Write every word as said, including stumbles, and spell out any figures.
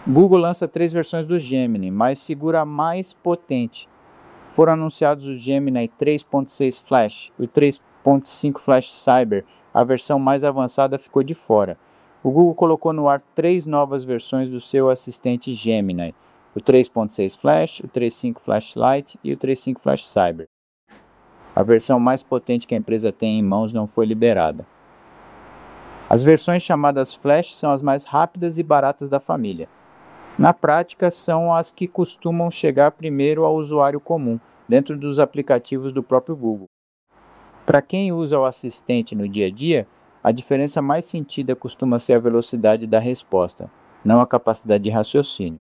Google lança três versões do Gemini, mas segura a mais potente. Foram anunciados o Gemini três ponto seis Flash e o três ponto cinco Flash Cyber. A versão mais avançada ficou de fora. O Google colocou no ar três novas versões do seu assistente Gemini: o três ponto seis Flash, o três ponto cinco Flash Lite e o três ponto cinco Flash Cyber. A versão mais potente que a empresa tem em mãos não foi liberada. As versões chamadas Flash são as mais rápidas e baratas da família. Na prática, são as que costumam chegar primeiro ao usuário comum, dentro dos aplicativos do próprio Google. Para quem usa o assistente no dia a dia, a diferença mais sentida costuma ser a velocidade da resposta, não a capacidade de raciocínio.